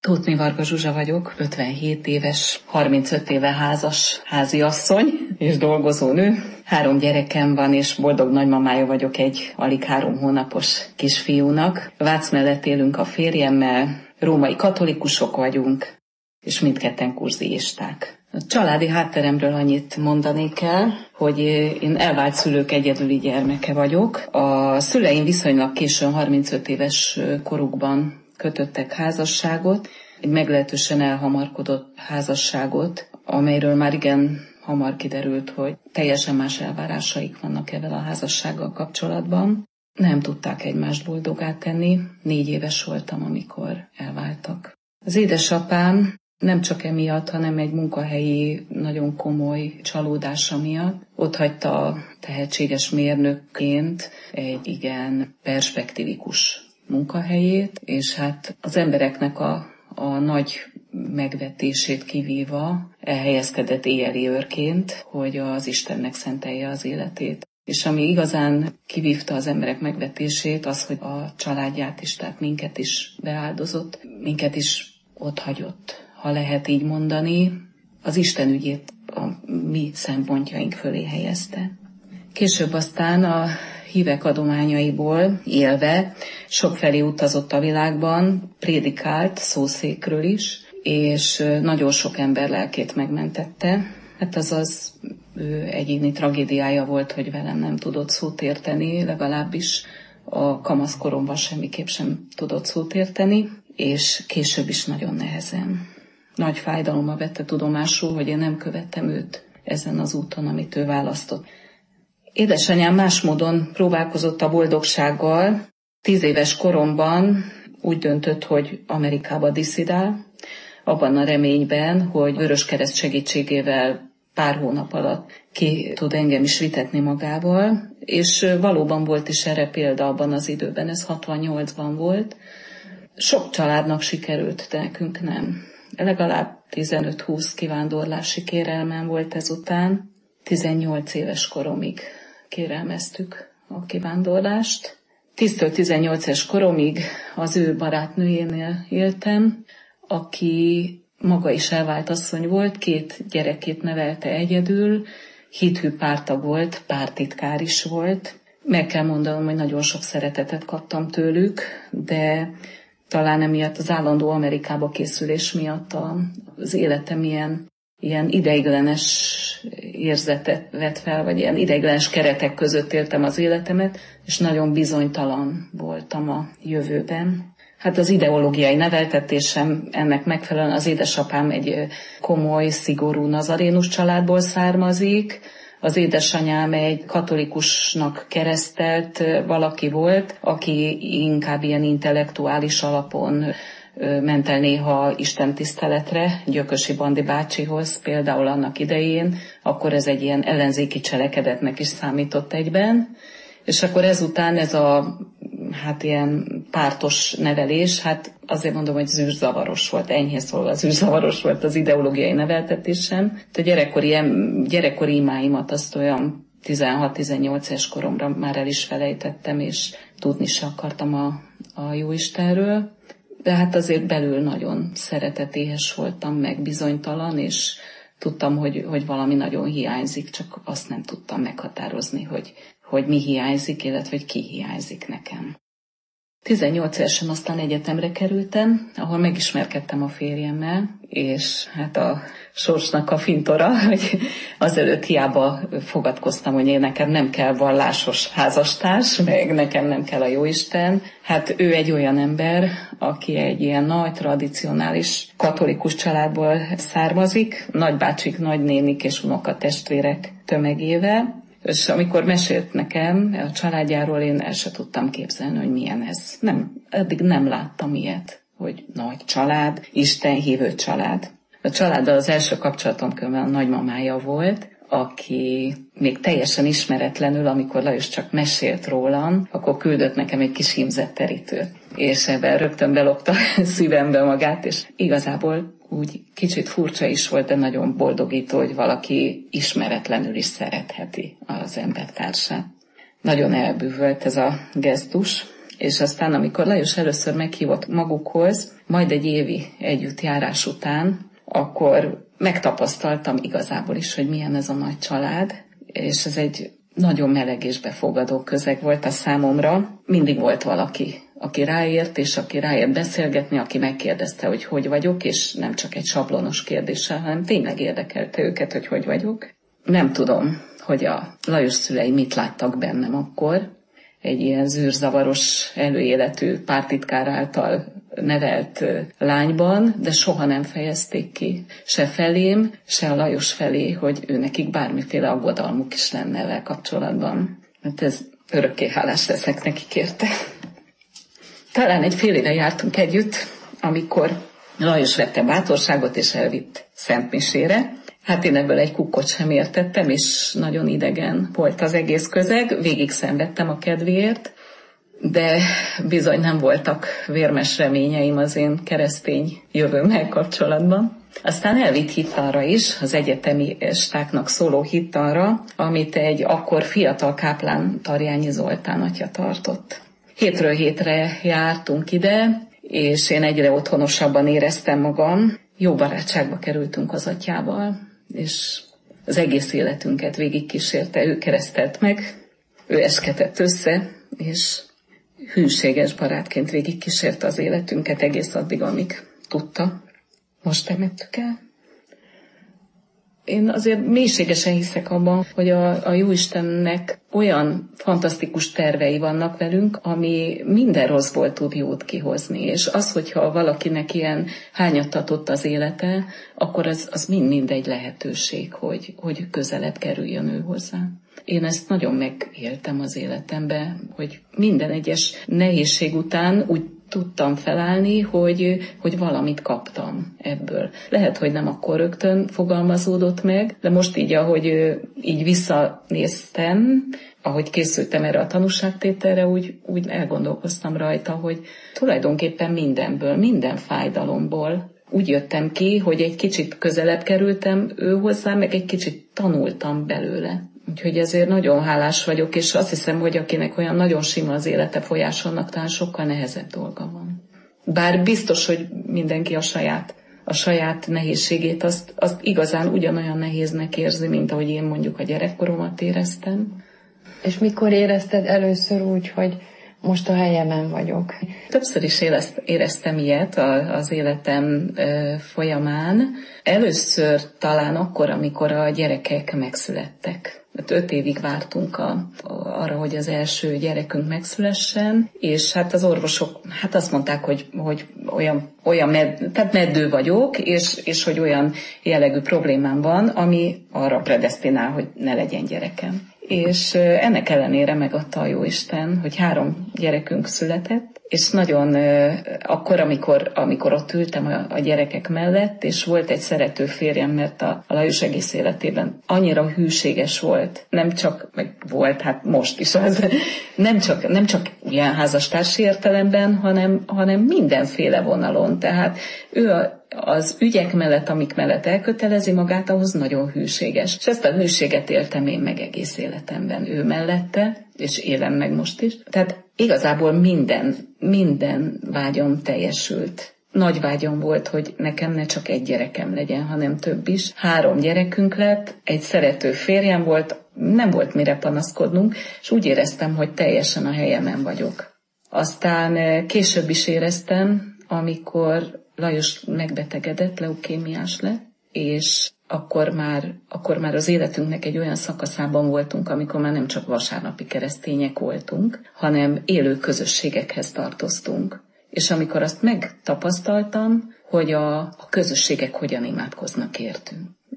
Tóth Varga Zsuzsa vagyok, 57 éves, 35 éve házas háziasszony és dolgozó nő. 3 gyerekem van, és boldog nagymamája vagyok egy alig 3 hónapos kisfiúnak. Vác mellett élünk a férjemmel, római katolikusok vagyunk, és mindketten kurziisták. A családi hátteremről annyit mondanék el, hogy én elvált szülők egyedüli gyermeke vagyok. A szüleim viszonylag későn, 35 éves korukban kötöttek házasságot, egy meglehetősen elhamarkodott házasságot, amelyről már igen hamar kiderült, hogy teljesen más elvárásaik vannak ezzel a házassággal kapcsolatban. Nem tudták egymást boldoggá tenni, 4 éves voltam, amikor elváltak. Az édesapám nem csak emiatt, hanem egy munkahelyi nagyon komoly csalódása miatt otthagyta tehetséges mérnökként egy igen perspektívikus munkahelyét, és hát az embereknek a nagy megvetését kivéva elhelyezkedett éjjeli őrként, hogy az Istennek szentelje az életét. És ami igazán kivívta az emberek megvetését, az, hogy a családját is, tehát minket is beáldozott, minket is otthagyott, ha lehet így mondani, az Isten ügyét a mi szempontjaink fölé helyezte. Később aztán a hívek adományaiból élve sokfelé utazott a világban, prédikált szószékről is, és nagyon sok ember lelkét megmentette. Hát az ő egyéni tragédiája volt, hogy velem nem tudott szót érteni, legalábbis a kamaszkoromban semmiképp sem tudott szót érteni, és később is nagyon nehezen. Nagy fájdalommal vette tudomásul, hogy én nem követtem őt ezen az úton, amit ő választott. Édesanyám más módon próbálkozott a boldogsággal. 10 éves koromban úgy döntött, hogy Amerikába disszidál, abban a reményben, hogy Vöröskereszt segítségével pár hónap alatt ki tud engem is vitetni magával, és valóban volt is erre példa abban az időben, ez 68-ban volt. Sok családnak sikerült, de nekünk nem. Legalább 15-20 kivándorlási kérelmem volt ezután. 18 éves koromig kérelmeztük a kivándorlást. 10-18 éves koromig az ő barátnőjénél éltem, aki maga is elvált asszony volt, 2 gyerekét nevelte egyedül, hithű pártag volt, pártitkár is volt. Meg kell mondanom, hogy nagyon sok szeretetet kaptam tőlük, de talán emiatt az állandó Amerikába készülés miatt az életem ilyen ideiglenes érzetet vett fel, vagy ilyen ideiglenes keretek között éltem az életemet, és nagyon bizonytalan voltam a jövőben. Hát az ideológiai neveltetésem ennek megfelelően az édesapám egy komoly, szigorú nazarénus családból származik, az édesanyám egy katolikusnak keresztelt valaki volt, aki inkább ilyen intellektuális alapon ment el néha istentiszteletre, Gyökösi Bandi bácsihoz, például annak idején, akkor ez egy ilyen ellenzéki cselekedetnek is számított egyben, és akkor ezután ez a ilyen pártos nevelés, hát azért mondom, hogy zűrzavaros volt, enyhén szólva zűrzavaros volt az ideológiai neveltetésem. A gyerekkori imáimat azt olyan 16-18 éves koromra már el is felejtettem, és tudni se akartam a Jóistenről. De hát azért belül nagyon szeretetéhes voltam, meg bizonytalan, és tudtam, hogy valami nagyon hiányzik, csak azt nem tudtam meghatározni, hogy mi hiányzik, illetve hogy ki hiányzik nekem. 18 évesen aztán egyetemre kerültem, ahol megismerkedtem a férjemmel, és hát a sorsnak a fintora, hogy azelőtt hiába fogadkoztam, hogy én nekem nem kell vallásos házastárs, meg nekem nem kell a Jóisten. Hát ő egy olyan ember, aki egy ilyen nagy, tradicionális katolikus családból származik, nagybácsik, nagynénik és unokatestvérek tömegével. És amikor mesélt nekem a családjáról, én el se tudtam képzelni, hogy milyen ez. Eddig nem láttam ilyet, hogy nagy család, istenhívő család. A családdal az első kapcsolatom különben a nagymamája volt, aki még teljesen ismeretlenül, amikor Lajos csak mesélt rólam, akkor küldött nekem egy kis hímzetterítőt. És ebben rögtön belopta szívembe magát, és igazából úgy kicsit furcsa is volt, de nagyon boldogító, hogy valaki ismeretlenül is szeretheti az embertársát. Nagyon elbűvölt ez a gesztus, És aztán, amikor Lajos először meghívott magukhoz, majd egy évi együttjárás után, akkor megtapasztaltam igazából is, hogy milyen ez a nagy család, és ez egy nagyon meleg és befogadó közeg volt a számomra. Mindig volt valaki, aki ráért, és aki ráért beszélgetni, aki megkérdezte, hogy vagyok, és nem csak egy sablonos kérdéssel, hanem tényleg érdekelte őket, hogy vagyok. Nem tudom, hogy a Lajos szülei mit láttak bennem akkor, egy ilyen zűrzavaros, előéletű pártitkár által nevelt lányban, de soha nem fejezték ki, se felém, se a Lajos felé, hogy ő nekik bármiféle aggodalmuk is lenne ezzel kapcsolatban. Mert ez örökké hálás leszek nekik érte. Talán egy fél éve jártunk együtt, amikor Lajos vette bátorságot és elvitt szentmisére. Hát én ebből egy kukkot sem értettem, és nagyon idegen volt az egész közeg, végig szenvedtem a kedvéért, de bizony nem voltak vérmes reményeim az én keresztény jövőmmel kapcsolatban. Aztán elvitt hittanra is, az egyetemistáknak szóló hittanra, amit egy akkor fiatal káplán, Tarjányi Zoltán atya tartott. Hétről hétre jártunk ide, és én egyre otthonosabban éreztem magam. Jó barátságba kerültünk az atyával, és az egész életünket végigkísérte, ő keresztelt meg, ő esketett össze, és hűséges barátként végigkísérte az életünket egész addig, amíg tudta. Most temettük el. Én azért mélységesen hiszek abban, hogy a Jóistennek olyan fantasztikus tervei vannak velünk, ami minden rosszból tud jót kihozni. És az, hogyha valakinek ilyen hányattatott az élete, akkor az mind egy lehetőség, hogy közelebb kerüljön ő hozzá. Én ezt nagyon megéltem az életemben, hogy minden egyes nehézség után úgy tudtam felállni, hogy valamit kaptam ebből. Lehet, hogy nem akkor rögtön fogalmazódott meg, de most így, ahogy így visszanéztem, ahogy készültem erre a tanúságtételre, úgy elgondolkoztam rajta, hogy tulajdonképpen mindenből, minden fájdalomból úgy jöttem ki, hogy egy kicsit közelebb kerültem ő hozzá, meg egy kicsit tanultam belőle. Úgyhogy ezért nagyon hálás vagyok, és azt hiszem, hogy akinek olyan nagyon sima az élete folyásolnak, talán sokkal nehezebb dolga van. Bár biztos, hogy mindenki a saját nehézségét azt igazán ugyanolyan nehéznek érzi, mint ahogy én mondjuk a gyerekkoromat éreztem. És mikor érezted először úgy, hogy most a helyemen vagyok? Többször is éreztem ilyet az életem folyamán. Először talán akkor, amikor a gyerekek megszülettek. 5 évig vártunk arra, hogy az első gyerekünk megszülessen, és hát az orvosok azt mondták, hogy olyan tehát meddő vagyok, és hogy olyan jellegű problémám van, ami arra predesztinál, hogy ne legyen gyerekem. És ennek ellenére megadta a Jóisten, hogy 3 gyerekünk született, és nagyon akkor, amikor ott ültem a gyerekek mellett, és volt egy szerető férjem, mert a Lajos egész életében annyira hűséges volt, nem csak, meg volt, hát most is az, nem csak ilyen házastársi értelemben, hanem mindenféle vonalon. Tehát ő az ügyek mellett, amik mellett elkötelezi magát, ahhoz nagyon hűséges. És ezt a hűséget éltem én meg egész életemben ő mellette, és élem meg most is. Tehát igazából minden vágyam teljesült. Nagy vágyam volt, hogy nekem ne csak egy gyerekem legyen, hanem több is. 3 gyerekünk lett, egy szerető férjem volt, nem volt mire panaszkodnunk, és úgy éreztem, hogy teljesen a helyemen vagyok. Aztán később is éreztem, amikor Lajos megbetegedett, leukémiás lett, és akkor már az életünknek egy olyan szakaszában voltunk, amikor már nem csak vasárnapi keresztények voltunk, hanem élő közösségekhez tartoztunk. És amikor azt megtapasztaltam, hogy a közösségek hogyan imádkoznak értünk.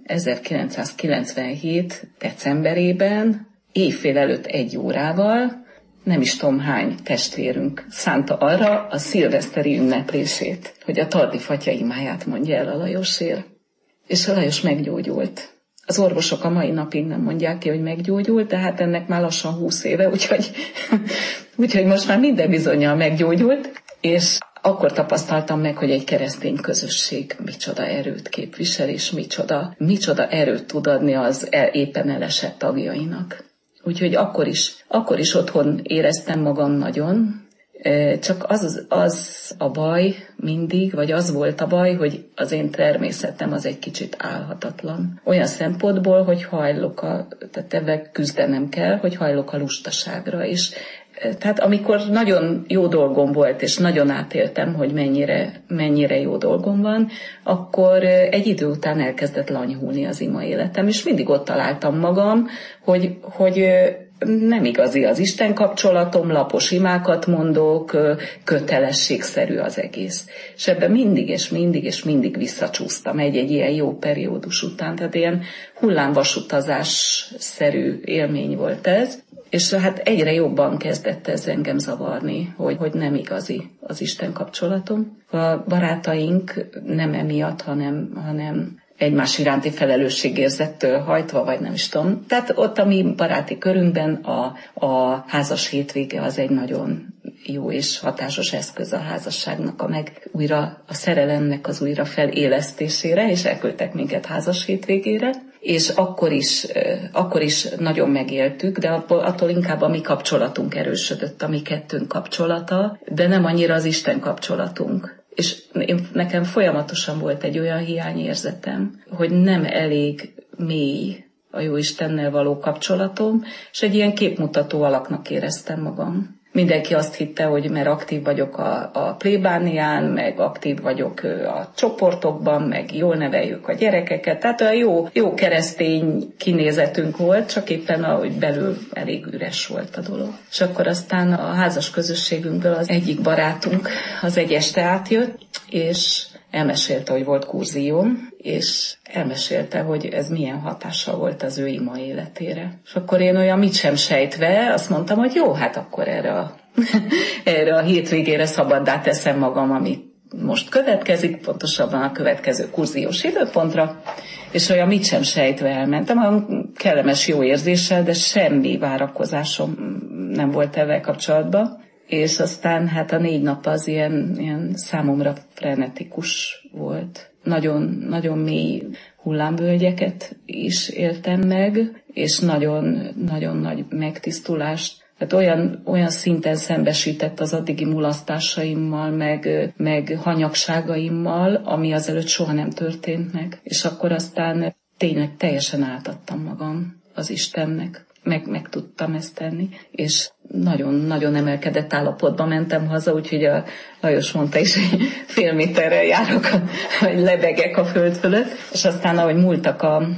1997. decemberében, évfél előtt 1 órával, nem is tudom hány testvérünk szánta arra a szilveszteri ünneplését, hogy a Tardi Fatya imáját mondja el a Lajosért. És a Lajos meggyógyult. Az orvosok a mai napig nem mondják ki, hogy meggyógyult, de hát ennek már lassan 20 éve, úgyhogy most már minden bizonnyal meggyógyult, és akkor tapasztaltam meg, hogy egy keresztény közösség micsoda erőt képvisel, és micsoda erőt tud adni az éppen elesett tagjainak. Úgyhogy akkor is otthon éreztem magam nagyon. Csak az a baj mindig, vagy az volt a baj, hogy az én természetem az egy kicsit álhatatlan. Olyan szempontból, hogy tehát ebben küzdenem kell, hogy hajlok a lustaságra is. Tehát amikor nagyon jó dolgom volt, és nagyon átéltem, hogy mennyire jó dolgom van, akkor egy idő után elkezdett lanyhulni az ima életem, és mindig ott találtam magam, hogy nem igazi az Isten kapcsolatom, lapos imákat mondok, kötelességszerű az egész. És ebben mindig visszacsúsztam egy ilyen jó periódus után, tehát ilyen hullámvasutazás-szerű élmény volt ez. És hát egyre jobban kezdett ez engem zavarni, hogy nem igazi az Isten kapcsolatom. A barátaink nem emiatt, hanem egymás iránti felelősségérzettől hajtva, vagy nem is tudom. Tehát ott a mi baráti körünkben a házas hétvége az egy nagyon jó és hatásos eszköz a házasságnak, a szerelemnek az újra felélesztésére, és elküldtek minket házas hétvégére. És akkor is nagyon megéltük, de attól inkább a mi kapcsolatunk erősödött, a mi kettőnk kapcsolata, de nem annyira az Isten kapcsolatunk. És nekem folyamatosan volt egy olyan hiányérzetem, hogy nem elég mély a Jóistennel való kapcsolatom, és egy ilyen képmutató alaknak éreztem magam. Mindenki azt hitte, hogy mert aktív vagyok a plébánián, meg aktív vagyok a csoportokban, meg jól neveljük a gyerekeket. Tehát olyan jó keresztény kinézetünk volt, csak éppen ahogy belül elég üres volt a dolog. És akkor aztán a házas közösségünkből az egyik barátunk az egy este átjött, és elmesélte, hogy volt kurzióm, és elmesélte, hogy ez milyen hatással volt az ő ima életére. És akkor én olyan mit sem sejtve azt mondtam, hogy jó, hát akkor erre a hétvégére szabaddá teszem magam, ami most következik, pontosabban a következő kurziós időpontra, és olyan mit sem sejtve elmentem, olyan kellemes jó érzéssel, de semmi várakozásom nem volt ezzel kapcsolatban. És aztán hát a 4 nap az ilyen számomra frenetikus volt. Nagyon, nagyon mély hullámvölgyeket is éltem meg, és nagyon, nagyon nagy megtisztulást. Tehát olyan szinten szembesített az addigi mulasztásaimmal, meg hanyagságaimmal, ami azelőtt soha nem történt meg. És akkor aztán tényleg teljesen átadtam magam az Istennek. Meg tudtam ezt tenni, és nagyon-nagyon emelkedett állapotban mentem haza, úgyhogy a Lajos mondta is, hogy fél méterrel járok, vagy lebegek a föld fölött, és aztán ahogy múltak a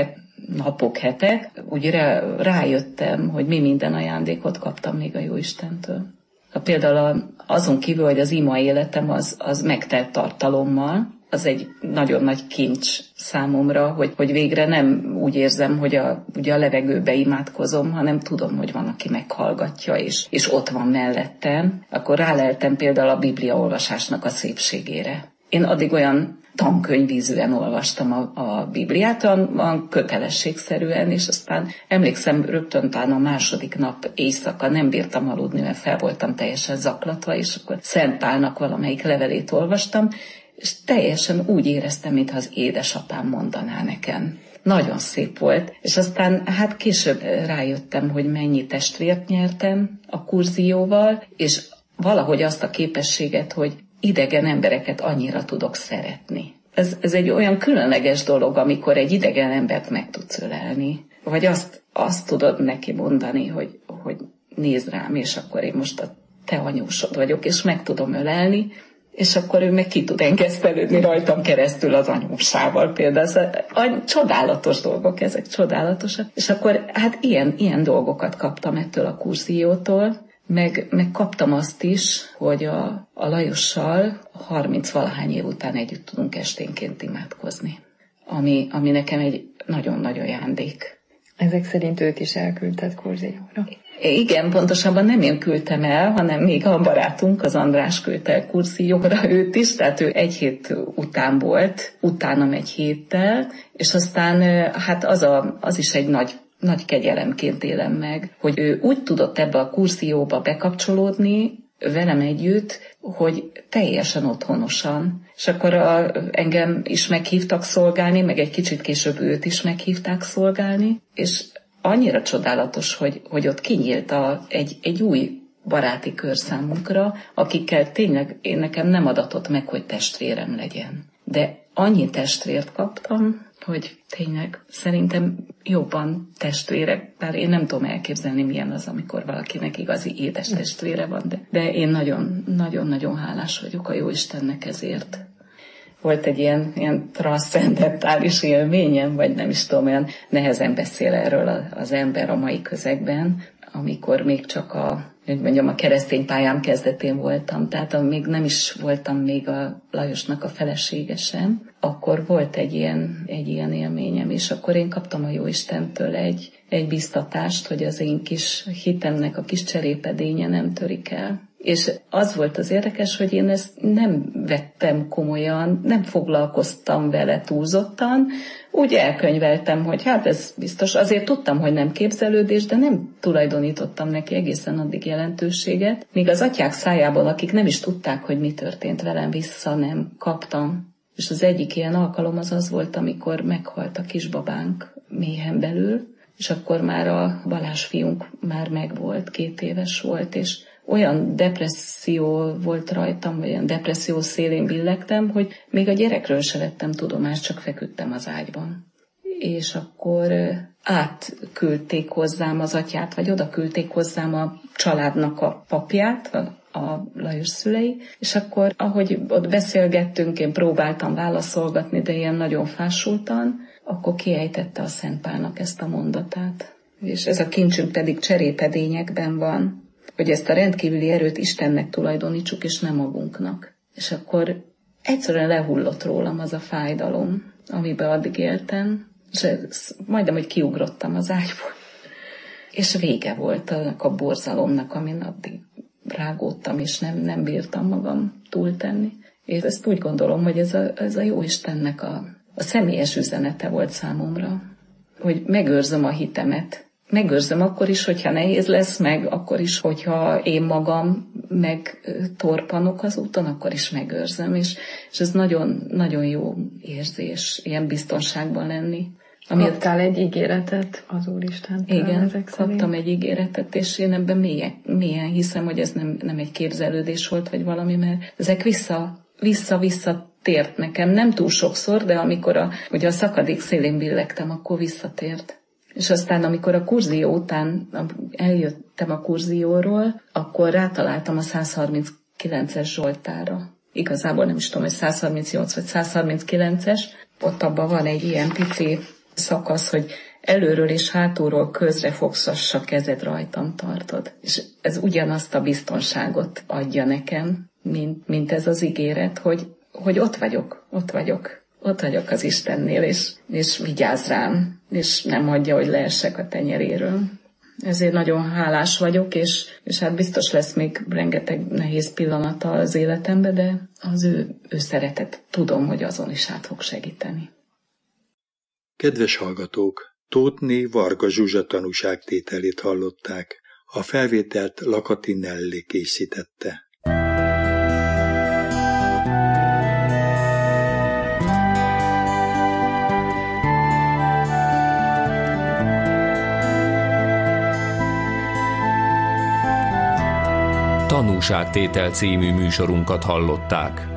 hetek, úgy rájöttem, hogy mi minden ajándékot kaptam még a Jóistentől. Például azon kívül, hogy az ima életem az megtelt tartalommal, az egy nagyon nagy kincs számomra, hogy végre nem úgy érzem, hogy ugye a levegőbe imádkozom, hanem tudom, hogy van, aki meghallgatja, és ott van mellettem. Akkor ráleltem például a bibliaolvasásnak a szépségére. Én addig olyan tankönyvízűen olvastam a Bibliát, a kötelességszerűen, és aztán emlékszem, rögtön talán a második nap éjszaka nem bírtam aludni, mert fel voltam teljesen zaklatva, és akkor Szent Pálnak valamelyik levelét olvastam, és teljesen úgy éreztem, mintha az édesapám mondaná nekem. Nagyon szép volt. És aztán hát később rájöttem, hogy mennyi testvért nyertem a kurzióval, és valahogy azt a képességet, hogy idegen embereket annyira tudok szeretni. Ez egy olyan különleges dolog, amikor egy idegen embert meg tudsz ölelni. Vagy azt tudod neki mondani, hogy nézd rám, és akkor én most a te anyósod vagyok, és meg tudom ölelni, és akkor ő meg ki tud engesztelődni rajtam keresztül az anyósával például. Csodálatos dolgok, ezek csodálatosak. És akkor hát ilyen dolgokat kaptam ettől a kurziótól, meg kaptam azt is, hogy a Lajossal 30-valahány év után együtt tudunk esténként imádkozni. Ami nekem egy nagyon-nagyon ajándék. Ezek szerint őt is elküldted kurzióra? Igen, pontosabban nem én küldtem el, hanem még a barátunk, az András küldte el kurzióra őt is, tehát ő 1 hét után volt, utánam 1 héttel, és aztán hát az is egy nagy kegyelemként élem meg, hogy ő úgy tudott ebbe a kurzióba bekapcsolódni velem együtt, hogy teljesen otthonosan. És akkor engem is meghívtak szolgálni, meg egy kicsit később őt is meghívták szolgálni, és annyira csodálatos, hogy ott kinyílt egy új baráti kör számunkra, akikkel tényleg nekem nem adatott meg, hogy testvérem legyen. De annyi testvért kaptam, hogy tényleg szerintem jobban testvérek, bár én nem tudom elképzelni, milyen az, amikor valakinek igazi édes testvére van, de én nagyon-nagyon hálás vagyok a Jóistennek ezért. Volt egy ilyen transzcendentális élményem, vagy nem is tudom, olyan nehezen beszél erről az ember a mai közegben, amikor még csak a keresztény pályám kezdetén voltam, tehát még nem is voltam még a Lajosnak a felesége sem, akkor volt egy ilyen élményem, és akkor én kaptam a Jóistentől egy biztatást, hogy az én kis hitemnek a kis cserépedénye nem törik el. És az volt az érdekes, hogy én ezt nem vettem komolyan, nem foglalkoztam vele túlzottan, úgy elkönyveltem, hogy hát ez biztos, azért tudtam, hogy nem képzelődés, de nem tulajdonítottam neki egészen addig jelentőséget, míg az atyák szájából, akik nem is tudták, hogy mi történt velem, vissza nem kaptam. És az egyik ilyen alkalom az volt, amikor meghalt a kisbabánk méhen belül, és akkor már a Balázs fiunk már megvolt, 2 éves volt, és olyan depresszió volt rajtam, vagy olyan depresszió szélén billegtem, hogy még a gyerekről se vettem tudomást, csak feküdtem az ágyban. És akkor átküldték hozzám az atyát, vagy oda küldték hozzám a családnak a papját, a Lajos szülei, és akkor, ahogy ott beszélgettünk, én próbáltam válaszolgatni, de ilyen nagyon fásultan, akkor kiejtette a Szent Pálnak ezt a mondatát. És ez a kincsünk pedig cserépedényekben van, hogy ezt a rendkívüli erőt Istennek tulajdonítsuk, és nem magunknak. És akkor egyszerűen lehullott rólam az a fájdalom, amiben addig éltem, és majdnem, hogy kiugrottam az ágyból. És vége volt annak a borzalomnak, amin addig rágódtam, és nem bírtam magam túltenni. És ezt úgy gondolom, hogy ez a Jóistennek a személyes üzenete volt számomra, hogy megőrzöm a hitemet. Megőrzöm akkor is, hogyha nehéz lesz, meg akkor is, hogyha én magam megtorpanok az úton, akkor is megőrzöm. És ez nagyon, nagyon jó érzés, ilyen biztonságban lenni. Kaptál egy ígéretet az Úristentől? Igen, kaptam egy ígéretet, és én ebben mélyen hiszem, hogy ez nem egy képzelődés volt, vagy valami, mert ezek vissza tért nekem. Nem túl sokszor, de amikor ugye a szakadék szélén billegtem, akkor visszatért. És aztán, amikor a kurzió után eljöttem a kurzióról, akkor rátaláltam a 139-es Zsoltárra. Igazából nem is tudom, hogy 138 vagy 139-es. Ott abban van egy ilyen pici szakasz, hogy előről és hátulról közre fogszas, a kezed rajtam tartod. És ez ugyanazt a biztonságot adja nekem, mint ez az ígéret, hogy ott vagyok az Istennél, és vigyáz rám, és nem hagyja, hogy leessek a tenyeréről. Ezért nagyon hálás vagyok, és hát biztos lesz még rengeteg nehéz pillanata az életemben, de az ő szeretet, tudom, hogy azon is át fog segíteni. Kedves hallgatók, Tóthné Varga Zsuzsa tanúságtételét hallották. A felvételt Lakati Nelly készítette. Tanúságtétel című műsorunkat hallották.